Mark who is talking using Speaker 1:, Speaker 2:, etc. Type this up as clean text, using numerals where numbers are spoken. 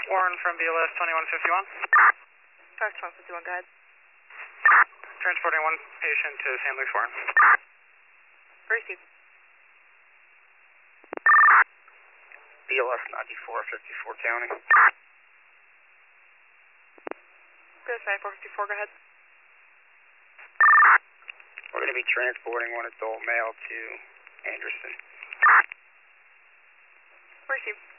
Speaker 1: Warren from BLS 2151.
Speaker 2: 5151, go ahead.
Speaker 1: Transporting one patient to St. Luke's Warren.
Speaker 2: Received.
Speaker 1: BLS 9454 County.
Speaker 2: BLS 9454, go ahead.
Speaker 1: We're going to be transporting one adult male to Anderson.
Speaker 2: Received.